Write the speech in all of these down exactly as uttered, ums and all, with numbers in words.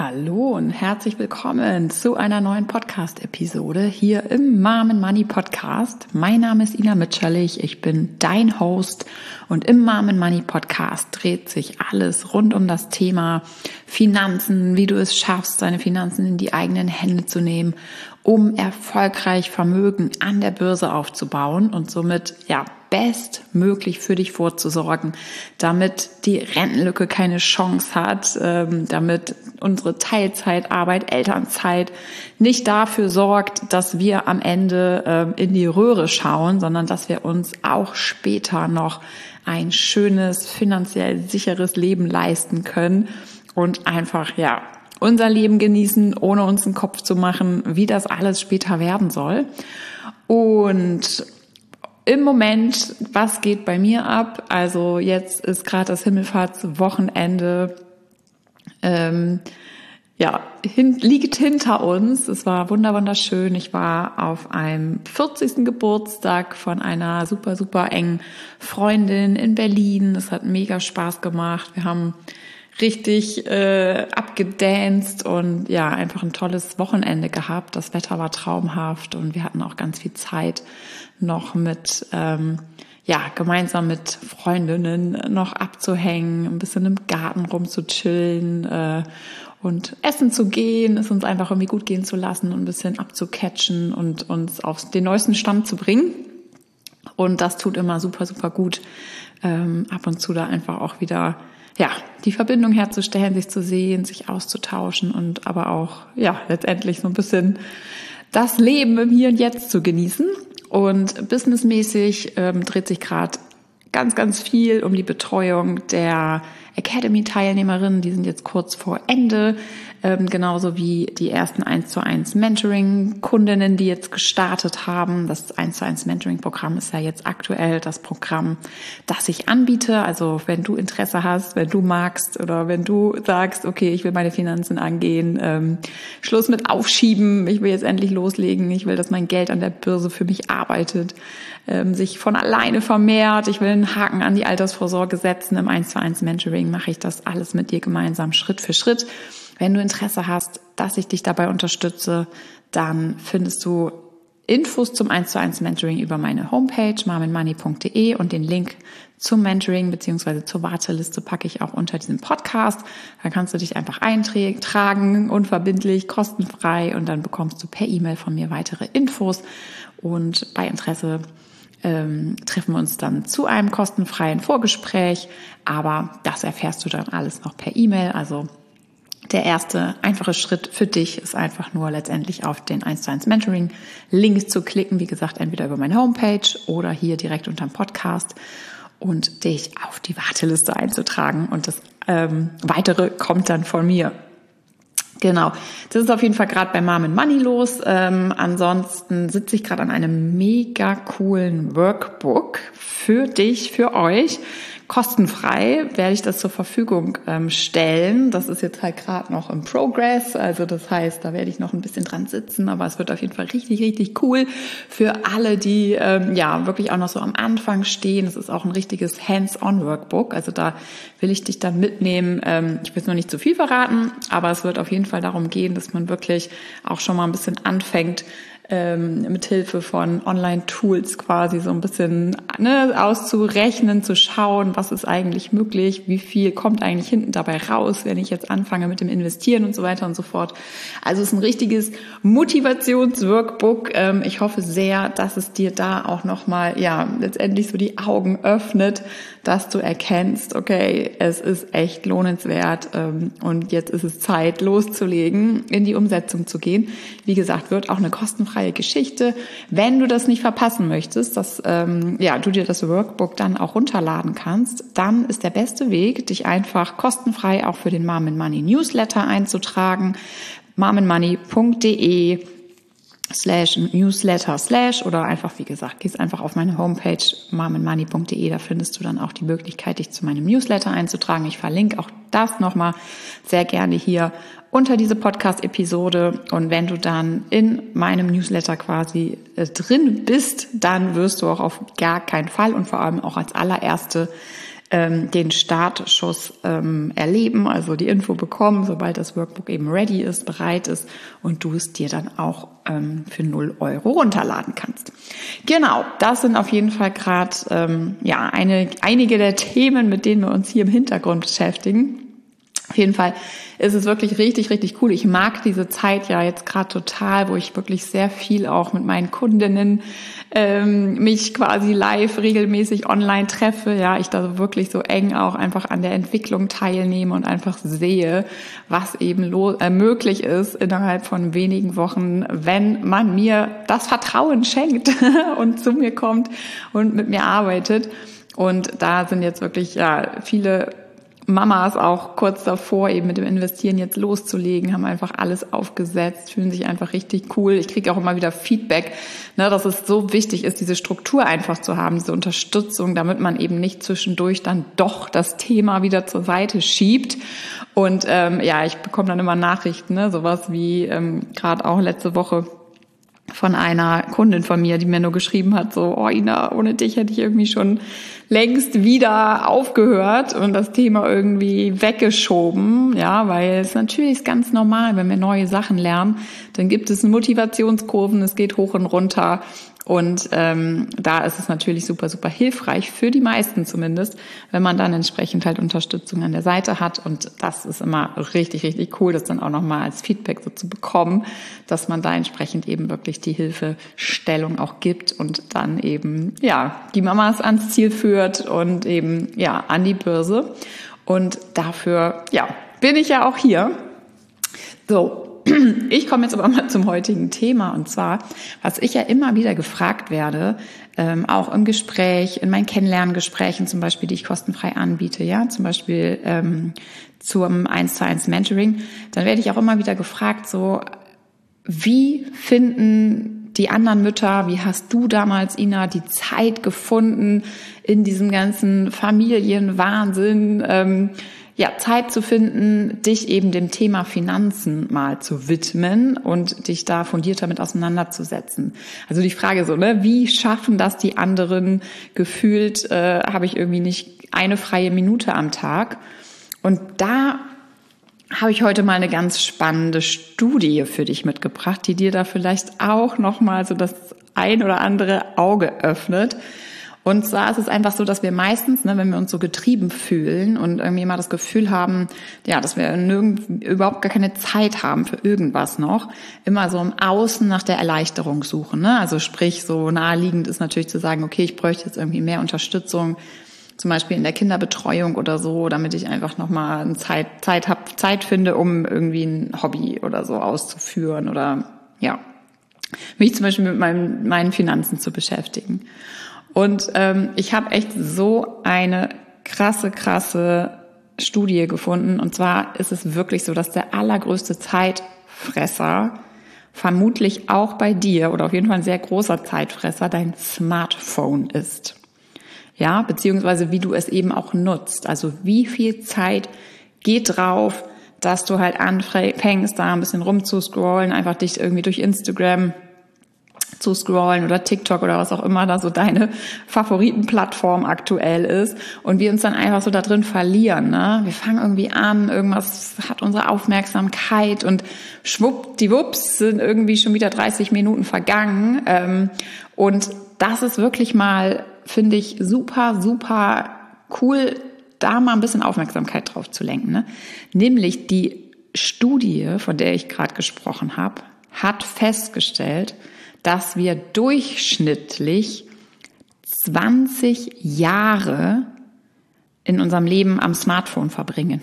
Hallo und herzlich willkommen zu einer neuen Podcast-Episode hier im Mom and Money Podcast. Mein Name ist Ina Mitscherlich, ich bin dein Host und im Mom and Money Podcast dreht sich alles rund um das Thema Finanzen, wie du es schaffst, deine Finanzen in die eigenen Hände zu nehmen, um erfolgreich Vermögen an der Börse aufzubauen und somit ja bestmöglich für dich vorzusorgen, damit die Rentenlücke keine Chance hat, ähm, damit unsere Teilzeitarbeit, Elternzeit nicht dafür sorgt, dass wir am Ende ähm, in die Röhre schauen, sondern dass wir uns auch später noch ein schönes, finanziell sicheres Leben leisten können und einfach, ja, unser Leben genießen, ohne uns einen Kopf zu machen, wie das alles später werden soll. Und im Moment, was geht bei mir ab? Also jetzt ist gerade das Himmelfahrtswochenende, ähm, ja, hin, liegt hinter uns. Es war wunderschön. Ich war auf einem vierzigsten Geburtstag von einer super, super engen Freundin in Berlin. Es hat mega Spaß gemacht. Wir haben richtig äh, abgedanced und ja, einfach ein tolles Wochenende gehabt. Das Wetter war traumhaft und wir hatten auch ganz viel Zeit noch mit, ähm, ja, gemeinsam mit Freundinnen noch abzuhängen, ein bisschen im Garten rumzuchillen äh, und essen zu gehen, es uns einfach irgendwie gut gehen zu lassen und ein bisschen abzucatchen und uns auf den neuesten Stand zu bringen. Und das tut immer super, super gut, ähm, ab und zu da einfach auch wieder ja, die Verbindung herzustellen, sich zu sehen, sich auszutauschen und aber auch, ja, letztendlich so ein bisschen das Leben im Hier und Jetzt zu genießen. Und businessmäßig ähm, dreht sich gerade ganz, ganz viel um die Betreuung der Academy-Teilnehmerinnen. Die sind jetzt kurz vor Ende, ähm, genauso wie die ersten eins zu eins Mentoring-Kundinnen, die jetzt gestartet haben. Das eins zu eins Mentoring-Programm ist ja jetzt aktuell das Programm, das ich anbiete. Also wenn du Interesse hast, wenn du magst oder wenn du sagst, okay, ich will meine Finanzen angehen, ähm, Schluss mit Aufschieben, ich will jetzt endlich loslegen, ich will, dass mein Geld an der Börse für mich arbeitet, ähm, sich von alleine vermehrt, ich will einen Haken an die Altersvorsorge setzen. Im eins zu eins Mentoring mache ich das alles mit dir gemeinsam Schritt für Schritt. Wenn du Interesse hast, dass ich dich dabei unterstütze, dann findest du Infos zum eins zu eins Mentoring über meine Homepage mom and money punkt de und den Link zum Mentoring bzw. zur Warteliste packe ich auch unter diesem Podcast. Da kannst du dich einfach eintragen, unverbindlich, kostenfrei und dann bekommst du per E-Mail von mir weitere Infos und bei Interesse Ähm, treffen wir uns dann zu einem kostenfreien Vorgespräch, aber das erfährst du dann alles noch per E-Mail. Also der erste einfache Schritt für dich ist einfach nur letztendlich auf den eins zu eins Mentoring Link zu klicken, wie gesagt, entweder über meine Homepage oder hier direkt unterm Podcast und dich auf die Warteliste einzutragen und das ähm, Weitere kommt dann von mir. Genau, das ist auf jeden Fall gerade bei Mom and Money los. Ähm, ansonsten sitze ich gerade an einem mega coolen Workbook für dich, für euch. Kostenfrei werde ich das zur Verfügung ähm, stellen. Das ist jetzt halt gerade noch im Progress. Also das heißt, da werde ich noch ein bisschen dran sitzen. Aber es wird auf jeden Fall richtig, richtig cool für alle, die ähm, ja wirklich auch noch so am Anfang stehen. Es ist auch ein richtiges Hands-on-Workbook. Also da will ich dich dann mitnehmen. Ähm, ich will es noch nicht zu viel verraten, aber es wird auf jeden Fall darum gehen, dass man wirklich auch schon mal ein bisschen anfängt, ähm, mit Hilfe von Online-Tools quasi so ein bisschen ne, auszurechnen, zu schauen, was ist eigentlich möglich, wie viel kommt eigentlich hinten dabei raus, wenn ich jetzt anfange mit dem Investieren und so weiter und so fort. Also es ist ein richtiges Motivationsworkbook. Ähm, ich hoffe sehr, dass es dir da auch nochmal, ja, letztendlich so die Augen öffnet, dass du erkennst, okay, es ist echt lohnenswert ähm, und jetzt ist es Zeit, loszulegen, in die Umsetzung zu gehen. Wie gesagt, wird auch eine kostenfreie Geschichte. Wenn du das nicht verpassen möchtest, dass ähm, ja du dir das Workbook dann auch runterladen kannst, dann ist der beste Weg, dich einfach kostenfrei auch für den Mom and Money Newsletter einzutragen. mom and money punkt de slash Newsletter slash oder einfach, wie gesagt, gehst einfach auf meine Homepage mom and money punkt de, da findest du dann auch die Möglichkeit, dich zu meinem Newsletter einzutragen. Ich verlinke auch das nochmal sehr gerne hier unter diese Podcast-Episode und wenn du dann in meinem Newsletter quasi äh, drin bist, dann wirst du auch auf gar keinen Fall und vor allem auch als allererste ähm, den Startschuss ähm, erleben, also die Info bekommen, sobald das Workbook eben ready ist, bereit ist und du es dir dann auch ähm, für null Euro runterladen kannst. Genau, das sind auf jeden Fall gerade ähm, ja eine, einige der Themen, mit denen wir uns hier im Hintergrund beschäftigen. Auf jeden Fall ist es wirklich richtig, richtig cool. Ich mag diese Zeit ja jetzt gerade total, wo ich wirklich sehr viel auch mit meinen Kundinnen ähm, mich quasi live regelmäßig online treffe. Ja, ich da wirklich so eng auch einfach an der Entwicklung teilnehme und einfach sehe, was eben lo- äh, möglich ist innerhalb von wenigen Wochen, wenn man mir das Vertrauen schenkt und zu mir kommt und mit mir arbeitet. Und da sind jetzt wirklich ja viele Mamas auch kurz davor, eben mit dem Investieren jetzt loszulegen, haben einfach alles aufgesetzt, fühlen sich einfach richtig cool. Ich kriege auch immer wieder Feedback, ne, dass es so wichtig ist, diese Struktur einfach zu haben, diese Unterstützung, damit man eben nicht zwischendurch dann doch das Thema wieder zur Seite schiebt. Und ähm, ja, ich bekomme dann immer Nachrichten, ne, sowas wie ähm, gerade auch letzte Woche von einer Kundin von mir, die mir nur geschrieben hat, so, oh Ina, ohne dich hätte ich irgendwie schon längst wieder aufgehört und das Thema irgendwie weggeschoben, ja, weil es natürlich ist ganz normal, wenn wir neue Sachen lernen, dann gibt es Motivationskurven, es geht hoch und runter. Und ähm, da ist es natürlich super, super hilfreich, für die meisten zumindest, wenn man dann entsprechend halt Unterstützung an der Seite hat. Und das ist immer richtig, richtig cool, das dann auch nochmal als Feedback so zu bekommen, dass man da entsprechend eben wirklich die Hilfestellung auch gibt und dann eben, ja, die Mamas ans Ziel führt und eben, ja, an die Börse. Und dafür, ja, bin ich ja auch hier. So. Ich komme jetzt aber mal zum heutigen Thema und zwar, was ich ja immer wieder gefragt werde, ähm, auch im Gespräch, in meinen Kennenlerngesprächen zum Beispiel, die ich kostenfrei anbiete, ja, zum Beispiel ähm, zum eins zu eins Mentoring, dann werde ich auch immer wieder gefragt, so, wie finden die anderen Mütter, wie hast du damals, Ina, die Zeit gefunden in diesem ganzen Familienwahnsinn, ähm, ja, Zeit zu finden, dich eben dem Thema Finanzen mal zu widmen und dich da fundiert damit auseinanderzusetzen. Also die Frage so, ne, wie schaffen das die anderen? Gefühlt äh, habe ich irgendwie nicht eine freie Minute am Tag. Und da habe ich heute mal eine ganz spannende Studie für dich mitgebracht, die dir da vielleicht auch nochmal so das ein oder andere Auge öffnet. Und zwar ist es einfach so, dass wir meistens, ne, wenn wir uns so getrieben fühlen und irgendwie immer das Gefühl haben, ja, dass wir nirgend, überhaupt gar keine Zeit haben für irgendwas noch, immer so im Außen nach der Erleichterung suchen. Ne? Also sprich, so naheliegend ist natürlich zu sagen, okay, ich bräuchte jetzt irgendwie mehr Unterstützung, zum Beispiel in der Kinderbetreuung oder so, damit ich einfach nochmal Zeit, Zeit hab, Zeit finde, um irgendwie ein Hobby oder so auszuführen oder ja, mich zum Beispiel mit meinem, meinen Finanzen zu beschäftigen. Und ähm, ich habe echt so eine krasse, krasse Studie gefunden. Und zwar ist es wirklich so, dass der allergrößte Zeitfresser vermutlich auch bei dir oder auf jeden Fall ein sehr großer Zeitfresser dein Smartphone ist. Ja, beziehungsweise wie du es eben auch nutzt. Also wie viel Zeit geht drauf, dass du halt anfängst, da ein bisschen rumzuscrollen, einfach dich irgendwie durch Instagram zu scrollen oder TikTok oder was auch immer da so deine Favoritenplattform aktuell ist und wir uns dann einfach so da drin verlieren. Ne? Wir fangen irgendwie an, irgendwas hat unsere Aufmerksamkeit und schwuppdiwupps sind irgendwie schon wieder dreißig Minuten vergangen. Ähm, und das ist wirklich mal, finde ich, super, super cool, da mal ein bisschen Aufmerksamkeit drauf zu lenken. Ne? Nämlich die Studie, von der ich gerade gesprochen habe, hat festgestellt, dass wir durchschnittlich zwanzig Jahre in unserem Leben am Smartphone verbringen.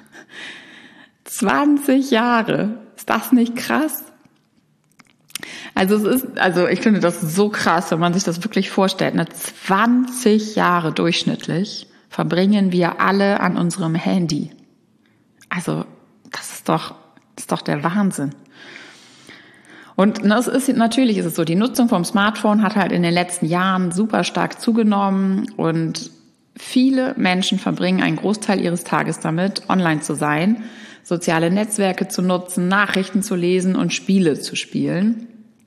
zwanzig Jahre. Ist das nicht krass? Also es ist, also ich finde das so krass, wenn man sich das wirklich vorstellt. Ne? zwanzig Jahre durchschnittlich verbringen wir alle an unserem Handy. Also das ist doch, das ist doch der Wahnsinn. Und das ist, natürlich ist es so, die Nutzung vom Smartphone hat halt in den letzten Jahren super stark zugenommen und viele Menschen verbringen einen Großteil ihres Tages damit, online zu sein, soziale Netzwerke zu nutzen, Nachrichten zu lesen und Spiele zu spielen.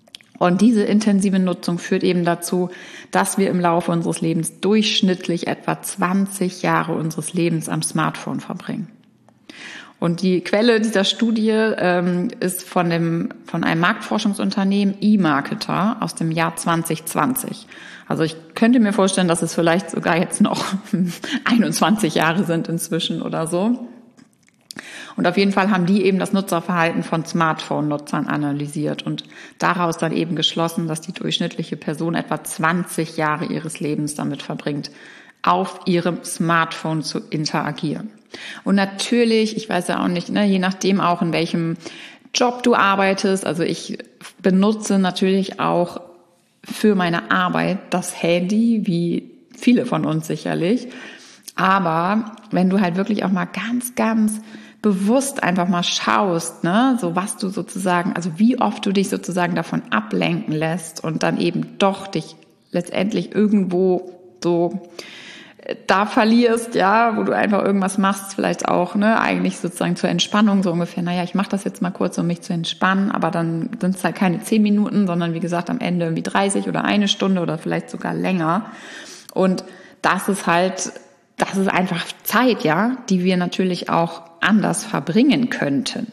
Und diese intensive Nutzung führt eben dazu, dass wir im Laufe unseres Lebens durchschnittlich etwa zwanzig Jahre unseres Lebens am Smartphone verbringen. Und die Quelle dieser Studie ähm, ist von dem von einem Marktforschungsunternehmen eMarketer aus dem Jahr zwanzig zwanzig. Also ich könnte mir vorstellen, dass es vielleicht sogar jetzt noch einundzwanzig Jahre sind inzwischen oder so. Und auf jeden Fall haben die eben das Nutzerverhalten von Smartphone-Nutzern analysiert und daraus dann eben geschlossen, dass die durchschnittliche Person etwa zwanzig Jahre ihres Lebens damit verbringt, auf ihrem Smartphone zu interagieren. Und natürlich, ich weiß ja auch nicht, ne, je nachdem auch, in welchem Job du arbeitest, also ich benutze natürlich auch für meine Arbeit das Handy, wie viele von uns sicherlich. Aber wenn du halt wirklich auch mal ganz, ganz bewusst einfach mal schaust, ne, so was du sozusagen, also wie oft du dich sozusagen davon ablenken lässt und dann eben doch dich letztendlich irgendwo so da verlierst, ja, wo du einfach irgendwas machst, vielleicht auch, ne, eigentlich sozusagen zur Entspannung, so ungefähr, naja, ich mache das jetzt mal kurz, um mich zu entspannen, aber dann sind es halt keine zehn Minuten, sondern wie gesagt am Ende irgendwie dreißig oder eine Stunde oder vielleicht sogar länger. Und das ist halt, das ist einfach Zeit, ja, die wir natürlich auch anders verbringen könnten.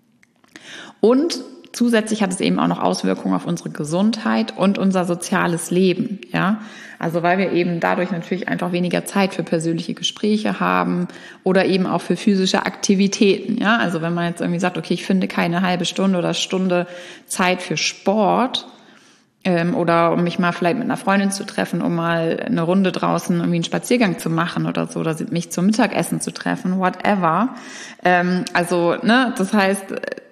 Und zusätzlich hat es eben auch noch Auswirkungen auf unsere Gesundheit und unser soziales Leben, ja. Also weil wir eben dadurch natürlich einfach weniger Zeit für persönliche Gespräche haben oder eben auch für physische Aktivitäten, ja. Also wenn man jetzt irgendwie sagt, okay, ich finde keine halbe Stunde oder Stunde Zeit für Sport, ähm, oder um mich mal vielleicht mit einer Freundin zu treffen, um mal eine Runde draußen irgendwie einen Spaziergang zu machen oder so, oder mich zum Mittagessen zu treffen, whatever. Ähm, also, ne, das heißt,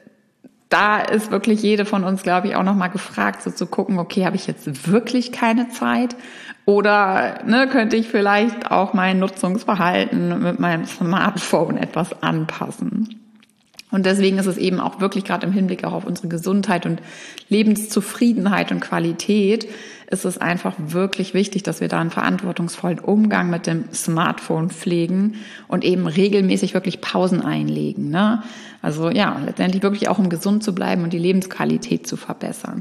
da ist wirklich jede von uns, glaube ich, auch nochmal gefragt, so zu gucken, okay, habe ich jetzt wirklich keine Zeit? Oder ne, könnte ich vielleicht auch mein Nutzungsverhalten mit meinem Smartphone etwas anpassen? Und deswegen ist es eben auch wirklich gerade im Hinblick auch auf unsere Gesundheit und Lebenszufriedenheit und Qualität ist es einfach wirklich wichtig, dass wir da einen verantwortungsvollen Umgang mit dem Smartphone pflegen und eben regelmäßig wirklich Pausen einlegen, ne? Also ja, letztendlich wirklich auch, um gesund zu bleiben und die Lebensqualität zu verbessern.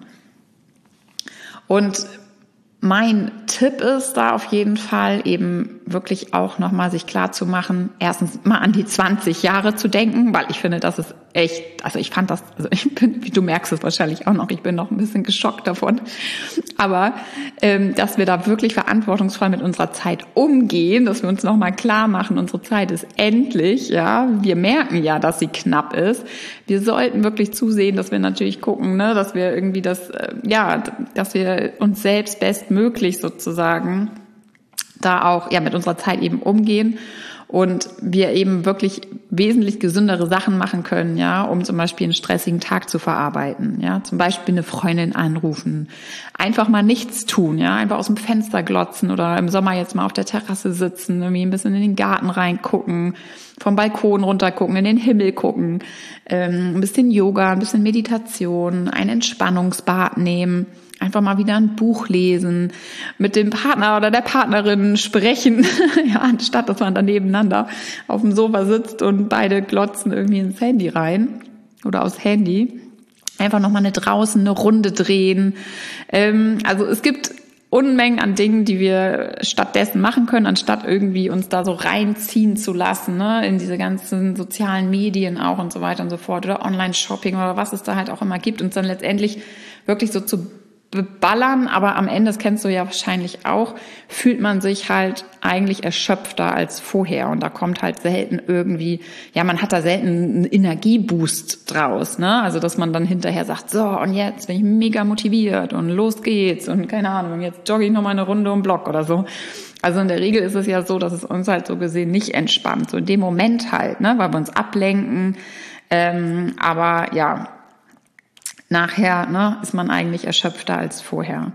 Und mein Tipp ist da auf jeden Fall eben wirklich auch nochmal sich klar zu machen, erstens mal an die zwanzig Jahre zu denken, weil ich finde, das ist echt, also ich fand das, also ich bin, wie du merkst es wahrscheinlich auch noch, ich bin noch ein bisschen geschockt davon, aber ähm, dass wir da wirklich verantwortungsvoll mit unserer Zeit umgehen, dass wir uns nochmal klar machen, unsere Zeit ist endlich, ja, wir merken ja, dass sie knapp ist. Wir sollten wirklich zusehen, dass wir natürlich gucken, ne, dass wir irgendwie das, äh, ja, dass wir uns selbst bestmöglich sozusagen da auch ja mit unserer Zeit eben umgehen und wir eben wirklich wesentlich gesündere Sachen machen können, ja, um zum Beispiel einen stressigen Tag zu verarbeiten, ja, zum Beispiel eine Freundin anrufen, einfach mal nichts tun, ja, einfach aus dem Fenster glotzen oder im Sommer jetzt mal auf der Terrasse sitzen, irgendwie ein bisschen in den Garten reingucken, vom Balkon runter gucken, in den Himmel gucken, ähm, ein bisschen Yoga, ein bisschen Meditation, ein Entspannungsbad nehmen. Einfach mal wieder ein Buch lesen, mit dem Partner oder der Partnerin sprechen, ja, anstatt dass man dann nebeneinander auf dem Sofa sitzt und beide glotzen irgendwie ins Handy rein oder aufs Handy. Einfach nochmal eine draußen eine Runde drehen. Ähm, also es gibt Unmengen an Dingen, die wir stattdessen machen können, anstatt irgendwie uns da so reinziehen zu lassen, ne, in diese ganzen sozialen Medien auch und so weiter und so fort oder Online-Shopping oder was es da halt auch immer gibt, uns dann letztendlich wirklich so zu beballern, aber am Ende, das kennst du ja wahrscheinlich auch, fühlt man sich halt eigentlich erschöpfter als vorher und da kommt halt selten irgendwie, ja, man hat da selten einen Energieboost draus, ne, also dass man dann hinterher sagt, so und jetzt bin ich mega motiviert und los geht's und keine Ahnung, jetzt jogge ich noch mal eine Runde um den Block oder so. Also in der Regel ist es ja so, dass es uns halt so gesehen nicht entspannt, so in dem Moment halt, ne, weil wir uns ablenken, ähm, aber ja, nachher, ne, ist man eigentlich erschöpfter als vorher.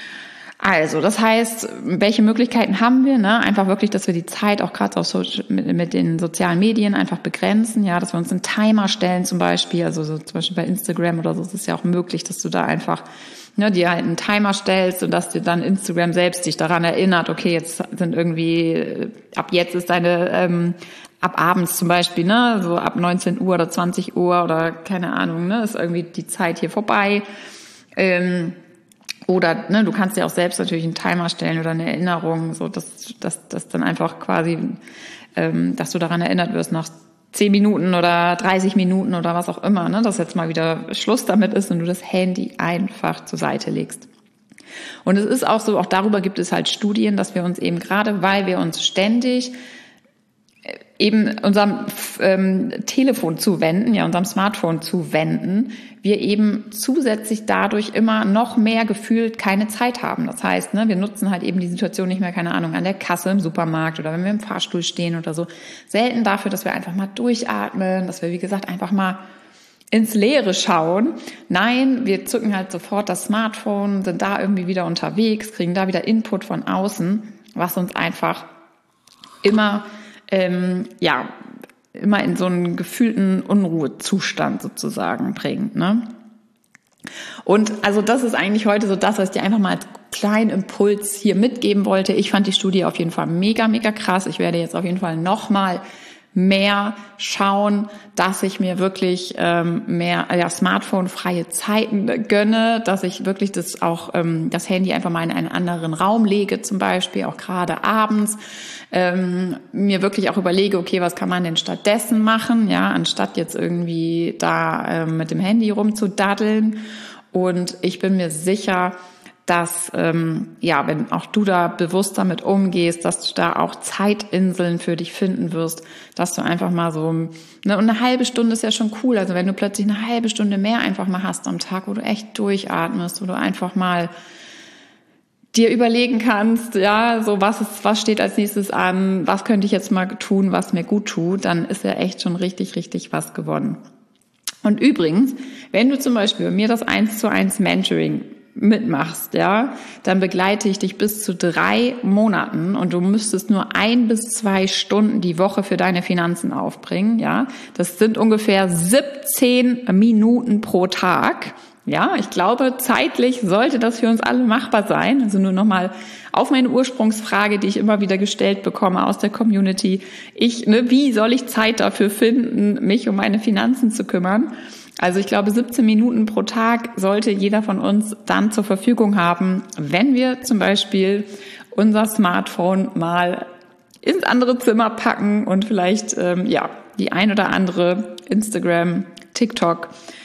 Also, das heißt, welche Möglichkeiten haben wir? Ne? Einfach wirklich, dass wir die Zeit auch gerade auf Social, mit, mit den sozialen Medien einfach begrenzen, ja, dass wir uns einen Timer stellen zum Beispiel, also so zum Beispiel bei Instagram oder so ist es ja auch möglich, dass du da einfach ne, dir halt einen Timer stellst und dass dir dann Instagram selbst dich daran erinnert, okay, jetzt sind irgendwie, ab jetzt ist deine ähm, ab abends zum Beispiel, ne, so ab neunzehn Uhr oder zwanzig Uhr oder keine Ahnung, ne, ist irgendwie die Zeit hier vorbei. Ähm, Oder ne, du kannst dir auch selbst natürlich einen Timer stellen oder eine Erinnerung, so dass, dass, dass dann einfach quasi, ähm, dass du daran erinnert wirst nach zehn Minuten oder dreißig Minuten oder was auch immer, ne, dass jetzt mal wieder Schluss damit ist und du das Handy einfach zur Seite legst. Und es ist auch so, auch darüber gibt es halt Studien, dass wir uns eben gerade, weil wir uns ständig eben unserem ähm, Telefon zuwenden, ja, unserem Smartphone zuwenden, wir eben zusätzlich dadurch immer noch mehr gefühlt keine Zeit haben. Das heißt, ne, wir nutzen halt eben die Situation nicht mehr, keine Ahnung, an der Kasse im Supermarkt oder wenn wir im Fahrstuhl stehen oder so. Selten dafür, dass wir einfach mal durchatmen, dass wir, wie gesagt, einfach mal ins Leere schauen. Nein, wir zücken halt sofort das Smartphone, sind da irgendwie wieder unterwegs, kriegen da wieder Input von außen, was uns einfach immer Ähm, ja, immer in so einen gefühlten Unruhezustand sozusagen bringt, ne? Und also das ist eigentlich heute so das, was ich dir einfach mal als kleinen Impuls hier mitgeben wollte. Ich fand die Studie auf jeden Fall mega, mega krass. Ich werde jetzt auf jeden Fall nochmal mehr schauen, dass ich mir wirklich ähm, mehr ja, Smartphone-freie Zeiten gönne, dass ich wirklich das auch ähm, das Handy einfach mal in einen anderen Raum lege, zum Beispiel auch gerade abends, ähm, mir wirklich auch überlege, okay, was kann man denn stattdessen machen, ja, anstatt jetzt irgendwie da ähm, mit dem Handy rumzudaddeln. Und ich bin mir sicher, dass, ähm, ja, wenn auch du da bewusst damit umgehst, dass du da auch Zeitinseln für dich finden wirst, dass du einfach mal so, ne, und eine halbe Stunde ist ja schon cool, also wenn du plötzlich eine halbe Stunde mehr einfach mal hast am Tag, wo du echt durchatmest, wo du einfach mal dir überlegen kannst, ja, so was ist, was steht als nächstes an, was könnte ich jetzt mal tun, was mir gut tut, dann ist ja echt schon richtig, richtig was gewonnen. Und übrigens, wenn du zum Beispiel bei mir das eins zu eins Mentoring mitmachst, ja, dann begleite ich dich bis zu drei Monaten und du müsstest nur ein bis zwei Stunden die Woche für deine Finanzen aufbringen, ja. Das sind ungefähr siebzehn Minuten pro Tag. Ja, ich glaube, zeitlich sollte das für uns alle machbar sein. Also nur nochmal auf meine Ursprungsfrage, die ich immer wieder gestellt bekomme aus der Community. Ich, ne, wie soll ich Zeit dafür finden, mich um meine Finanzen zu kümmern? Also ich glaube, siebzehn Minuten pro Tag sollte jeder von uns dann zur Verfügung haben, wenn wir zum Beispiel unser Smartphone mal ins andere Zimmer packen und vielleicht ähm, ja die ein oder andere Instagram, TikTok,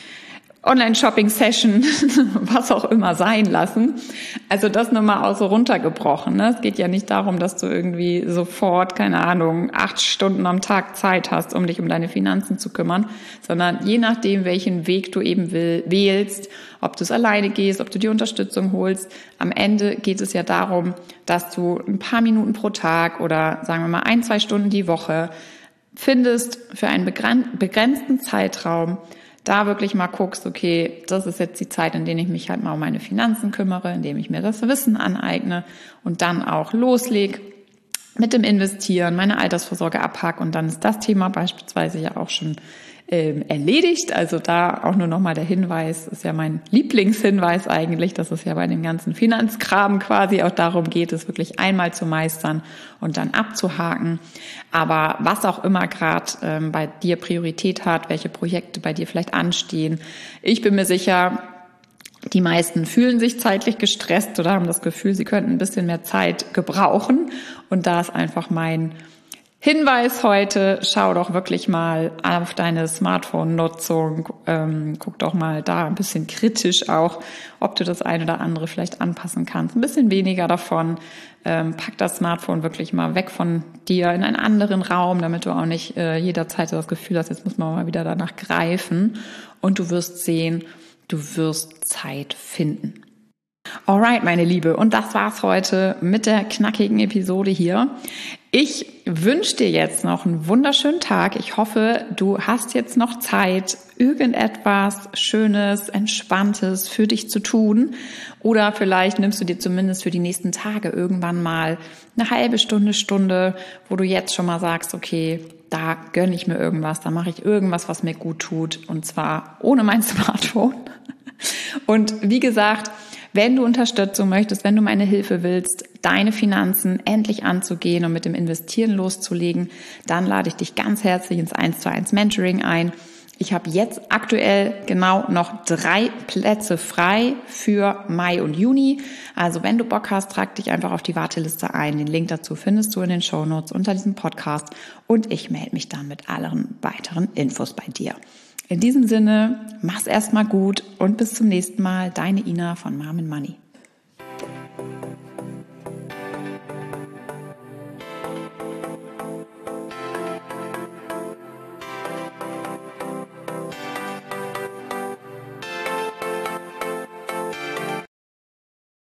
Online-Shopping-Session, was auch immer sein lassen. Also das nur mal auch so runtergebrochen. Ne? Es geht ja nicht darum, dass du irgendwie sofort, keine Ahnung, acht Stunden am Tag Zeit hast, um dich um deine Finanzen zu kümmern, sondern je nachdem, welchen Weg du eben will, wählst, ob du es alleine gehst, ob du die Unterstützung holst. Am Ende geht es ja darum, dass du ein paar Minuten pro Tag oder sagen wir mal ein, zwei Stunden die Woche findest für einen begrenzten Zeitraum, da wirklich mal guckst, okay, das ist jetzt die Zeit, in der ich mich halt mal um meine Finanzen kümmere, in dem ich mir das Wissen aneigne und dann auch loslege mit dem Investieren, meine Altersvorsorge abhacke und dann ist das Thema beispielsweise ja auch schon ähm, erledigt. Also da auch nur nochmal der Hinweis, ist ja mein Lieblingshinweis eigentlich, dass es ja bei dem ganzen Finanzkram quasi auch darum geht, es wirklich einmal zu meistern und dann abzuhaken. Aber was auch immer gerade ähm, bei dir Priorität hat, welche Projekte bei dir vielleicht anstehen, ich bin mir sicher, die meisten fühlen sich zeitlich gestresst oder haben das Gefühl, sie könnten ein bisschen mehr Zeit gebrauchen. Und da ist einfach mein Hinweis heute, schau doch wirklich mal auf deine Smartphone-Nutzung, ähm, guck doch mal da ein bisschen kritisch auch, ob du das eine oder andere vielleicht anpassen kannst. Ein bisschen weniger davon, ähm, pack das Smartphone wirklich mal weg von dir in einen anderen Raum, damit du auch nicht äh, jederzeit das Gefühl hast, jetzt muss man mal wieder danach greifen und du wirst sehen, du wirst Zeit finden. Alright, meine Liebe, und das war's heute mit der knackigen Episode hier. Ich wünsche dir jetzt noch einen wunderschönen Tag. Ich hoffe, du hast jetzt noch Zeit, irgendetwas Schönes, Entspanntes für dich zu tun. Oder vielleicht nimmst du dir zumindest für die nächsten Tage irgendwann mal eine halbe Stunde, Stunde, wo du jetzt schon mal sagst, okay, da gönne ich mir irgendwas, da mache ich irgendwas, was mir gut tut. Und zwar ohne mein Smartphone. Und wie gesagt, wenn du Unterstützung möchtest, wenn du meine Hilfe willst, deine Finanzen endlich anzugehen und mit dem Investieren loszulegen, dann lade ich dich ganz herzlich ins eins zu eins Mentoring ein. Ich habe jetzt aktuell genau noch drei Plätze frei für Mai und Juni. Also wenn du Bock hast, trag dich einfach auf die Warteliste ein. Den Link dazu findest du in den Shownotes unter diesem Podcast und ich melde mich dann mit allen weiteren Infos bei dir. In diesem Sinne, mach's erstmal gut und bis zum nächsten Mal. Deine Ina von Mom and Money.